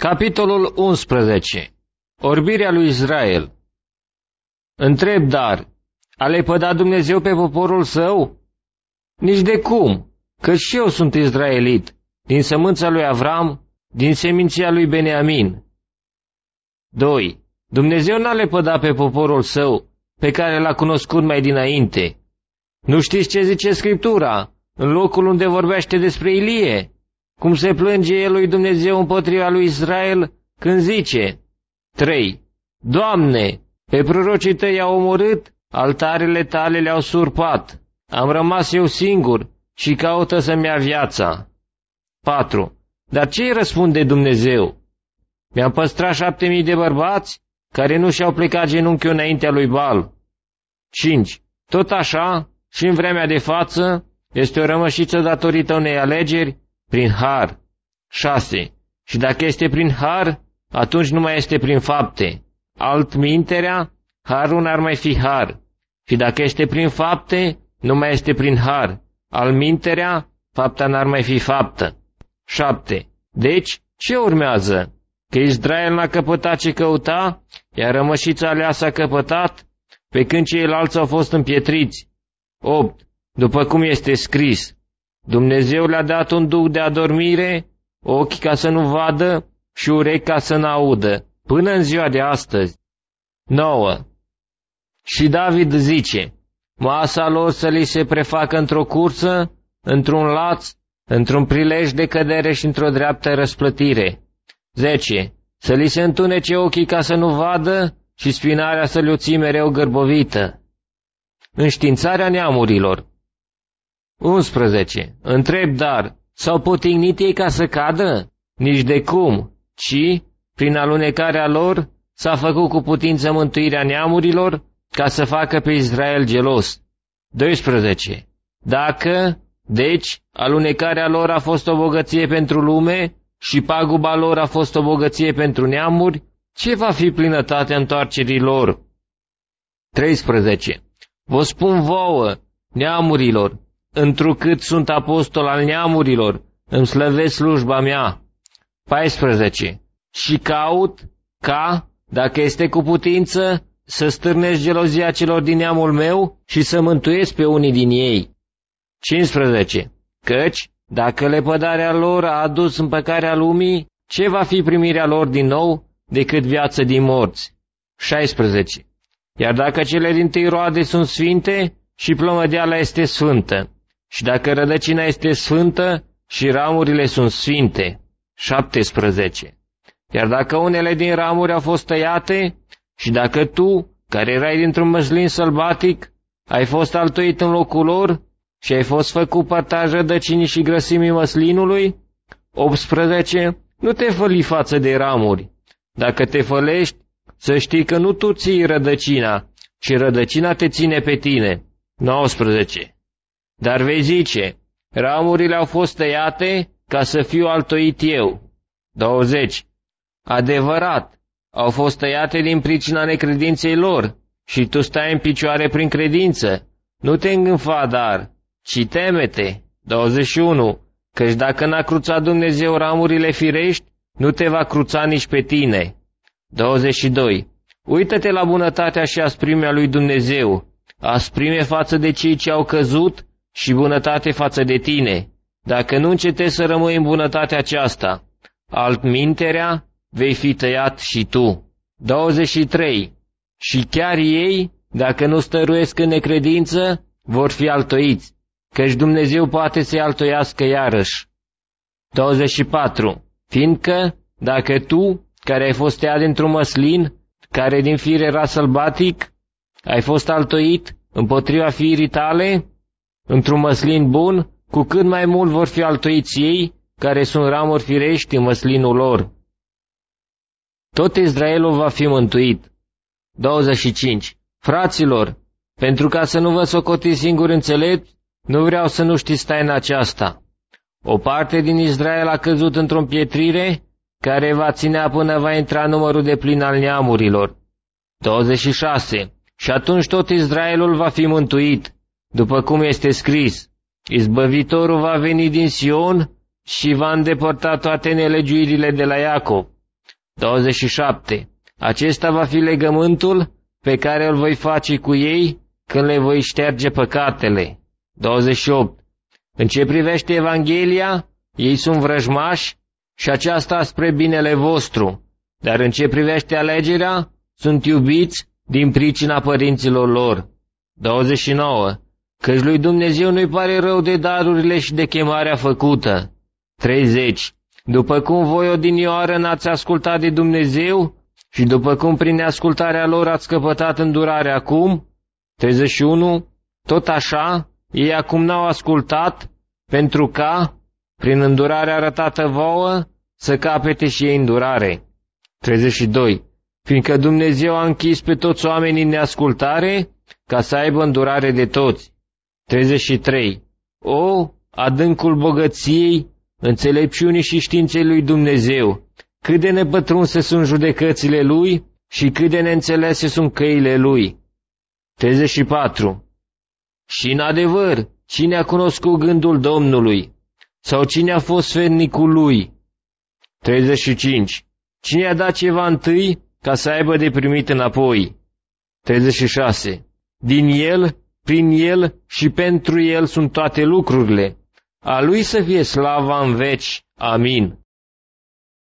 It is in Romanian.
Capitolul 11. Orbirea lui Israel. Întreb, dar, a lepădat Dumnezeu pe poporul său? Nici de cum, că și eu sunt izraelit, din sămânța lui Avram, din seminția lui Beneamin. 2. Dumnezeu n-a lepădat pe poporul său, pe care l-a cunoscut mai dinainte. Nu știți ce zice Scriptura, în locul unde vorbește despre Ilie? Cum se plânge el lui Dumnezeu împotriva lui Israel când zice: 3. Doamne, pe prorocii tăi i-au omorât, altarele tale le-au surpat, am rămas eu singur și caută să-mi ia viața. 4. Dar ce-i răspunde Dumnezeu? Mi-am păstrat 7.000 de bărbați care nu și-au plecat genunchiul înaintea lui Baal. 5. Tot așa, și în vremea de față, este o rămășiță datorită unei alegeri prin har. 6. Și dacă este prin har, atunci nu mai este prin fapte. Altminterea, harul n-ar mai fi har. Și dacă este prin fapte, nu mai este prin har. Altminterea, fapta n-ar mai fi faptă. 7. Deci, ce urmează? Că Israel n-a căpătat ce căuta, iar rămășița aleasă a căpătat, pe când ceilalți au fost împietriți. 8. După cum este scris: Dumnezeu le-a dat un duh de adormire, ochi ca să nu vadă și urechi ca să n-audă, până în ziua de astăzi. 9. Și David zice: masa lor să li se prefacă într-o cursă, într-un laț, într-un prilej de cădere și într-o dreaptă răsplătire. 10. Să li se întunece ochii ca să nu vadă și spinarea să le-o ții mereu gârbovită. Înștiințarea neamurilor. 11. Întreb, dar, s-au potignit ei ca să cadă? Nici de cum, ci, prin alunecarea lor, s-a făcut cu putință mântuirea neamurilor, ca să facă pe Israel gelos. 12. Dacă, deci, alunecarea lor a fost o bogăție pentru lume și paguba lor a fost o bogăție pentru neamuri, ce va fi plinătatea întoarcerii lor? 13. Vă spun vouă, neamurilor, întrucât sunt apostol al neamurilor, îmi slăvesc slujba mea. 14. Și caut ca, dacă este cu putință, să stârnesc gelozia celor din neamul meu și să mântuiesc pe unii din ei. 15. Căci, dacă lepădarea lor a adus împăcarea lumii, ce va fi primirea lor din nou decât viață din morți? 16. Iar dacă cele dintâi roade sunt sfinte, și plămădeala este sfântă, și dacă rădăcina este sfântă, și ramurile sunt sfinte. 17. Iar dacă unele din ramuri au fost tăiate, și dacă tu, care erai dintr-un măslin sălbatic, ai fost altoit în locul lor, și ai fost făcut părtaș rădăcinii și grăsimii măslinului. 18. Nu te făli față de ramuri. Dacă te fălești, să știi că nu tu ții rădăcina, ci rădăcina te ține pe tine. 19. Dar vei zice: ramurile au fost tăiate ca să fiu altoit eu. 20. Adevărat, au fost tăiate din pricina necredinței lor și tu stai în picioare prin credință. Nu te îngânfa, dar, ci teme-te. 21. Căci dacă n-a cruțat Dumnezeu ramurile firești, nu te va cruța nici pe tine. 22. Uită-te la bunătatea și asprimea lui Dumnezeu, asprime față de cei ce au căzut și bunătate față de tine, dacă nu încetezi să rămâi în bunătatea aceasta. Altminterea, vei fi tăiat și tu. 23. Și chiar ei, dacă nu stăruiesc în necredință, vor fi altoiți, căci Dumnezeu poate să-i altoiască iarăși. 24. Fiindcă, dacă tu, care ai fost tăiat dintr-un măslin, care din fire era sălbatic, ai fost altoit împotriva firii tale, într-un măslin bun, cu cât mai mult vor fi altoiți ei, care sunt ramuri firești în măslinul lor. Tot Israelul va fi mântuit. 25. Fraților, pentru ca să nu vă socotiți singuri înțelepți, nu vreau să nu știți taina aceasta. O parte din Israel a căzut într-o împietrire, care va ținea până va intra numărul de plin al neamurilor. 26. Și atunci tot Israelul va fi mântuit, după cum este scris: Izbăvitorul va veni din Sion și va îndepărta toate nelegiuirile de la Iacov. 27. Acesta va fi legământul pe care îl voi face cu ei când le voi șterge păcatele. 28. În ce privește Evanghelia, ei sunt vrăjmași și aceasta spre binele vostru, dar în ce privește alegerea, sunt iubiți din pricina părinților lor. 29. Căci lui Dumnezeu nu-i pare rău de darurile și de chemarea făcută. 30. După cum voi odinioară n-ați ascultat de Dumnezeu și după cum prin neascultarea lor ați căpătat îndurare acum. 31. Tot așa, ei acum n-au ascultat, pentru ca, prin îndurarea arătată vouă, să capete și ei îndurare. 32. Fiindcă Dumnezeu a închis pe toți oamenii în neascultare, ca să aibă îndurare de toți. 33. O, adâncul bogăției, înțelepciunii și științei lui Dumnezeu, cât de nepătrunse sunt judecățile lui și cât de neînțelese sunt căile lui. 34. Și în adevăr, cine a cunoscut gândul Domnului? Sau cine a fost sfetnicul lui? 35. Cine a dat ceva întâi ca să aibă de primit înapoi? 36. Din el, prin el și pentru el sunt toate lucrurile. A lui să fie slava în veci. Amin.